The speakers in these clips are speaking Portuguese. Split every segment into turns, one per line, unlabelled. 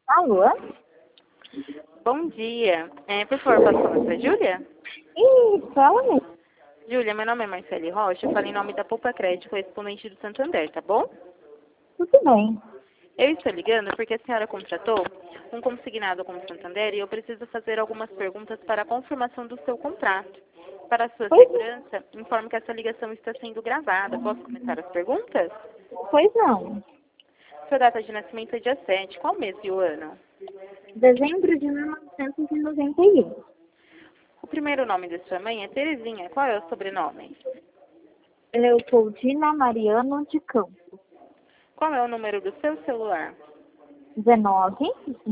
Alô?
Bom dia. Por favor, posso falar com a Júlia?
Isso, ela mesmo.
Júlia, meu nome é Marcele Rocha, eu falo em nome da Poupa Crédito, correspondente do Santander, tá bom?
Tudo bem.
Eu estou ligando porque a senhora contratou um consignado com o Santander e eu preciso fazer algumas perguntas para a confirmação do seu contrato. Para a sua
Pois,
segurança, informo que essa ligação está sendo gravada. Posso começar as perguntas?
pois não.
Sua data de nascimento é dia 7. Qual mês e o ano?
Dezembro de 1991.
O primeiro nome de sua mãe é Terezinha. Qual é o sobrenome?
Leopoldina Mariano de Campos.
Qual é o número do seu celular?
19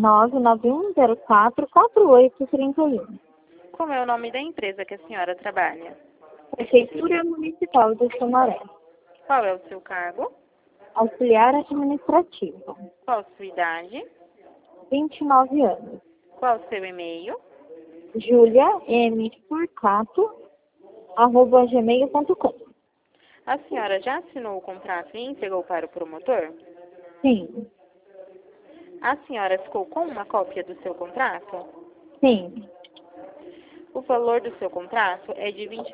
99104 4831.
Qual é o nome da empresa que a senhora trabalha?
Prefeitura Municipal de Sumaré.
Qual é o seu cargo?
Auxiliar administrativo.
Qual a sua idade?
29 anos.
Qual o seu e-mail?
juliamfurcato@gmail.com.
A senhora já assinou o contrato e entregou para o promotor?
Sim,
A senhora ficou com uma cópia do seu contrato?
sim.
O valor do seu contrato é de R$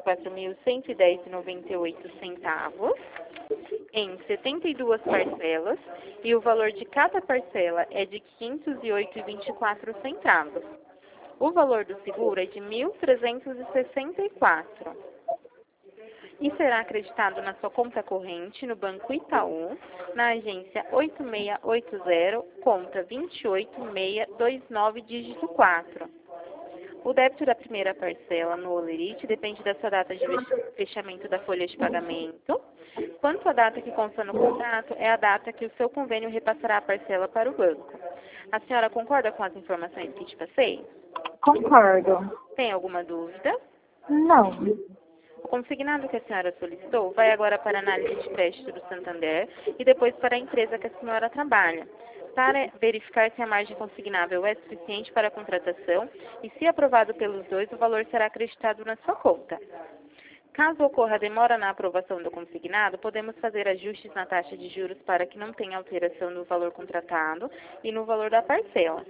24.110,98 em 72 parcelas e o valor de cada parcela é de R$ 508,24. O valor do seguro é de R$ 1.364 e será acreditado na sua conta corrente no Banco Itaú, na agência 8680, conta 28629, dígito 4. O débito da primeira parcela no Olerite depende da sua data de fechamento da folha de pagamento. Quanto à data que consta no contrato, é a data que o seu convênio repassará a parcela para o banco. A senhora concorda com as informações que te passei?
Concordo.
Tem alguma dúvida?
Não.
O consignado que a senhora solicitou vai agora para a análise de crédito do Santander e depois para a empresa que a senhora trabalha, para verificar se a margem consignável é suficiente para a contratação e, se aprovado pelos dois, o valor será acreditado na sua conta. Caso ocorra demora na aprovação do consignado, podemos fazer ajustes na taxa de juros para que não tenha alteração no valor contratado e no valor da parcela.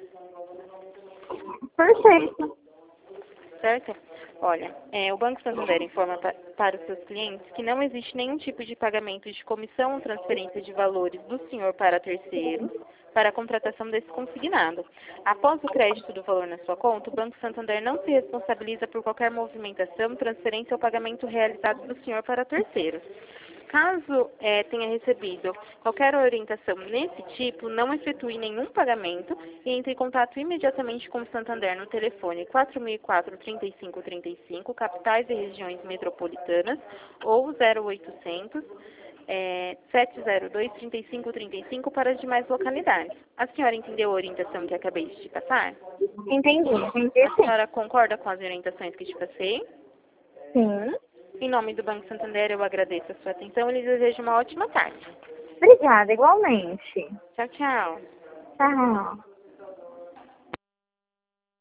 Perfeito.
Certo? Olha, o Banco Santander informa para os seus clientes que não existe nenhum tipo de pagamento de comissão ou transferência de valores do senhor para terceiros para a contratação desse consignado. Após o crédito do valor na sua conta, o Banco Santander não se responsabiliza por qualquer movimentação, transferência ou pagamento realizado do senhor para terceiros. Caso tenha recebido qualquer orientação nesse tipo, não efetue nenhum pagamento e entre em contato imediatamente com o Santander no telefone 4004-3535, capitais e regiões metropolitanas, ou 0800 702-3535 para as demais localidades. A senhora entendeu a orientação que acabei de te passar?
Entendi.
A senhora concorda com as orientações que te passei?
Sim.
Em nome do Banco Santander, eu agradeço a sua atenção e lhe desejo uma ótima tarde.
Obrigada, igualmente.
Tchau, tchau.
Tchau.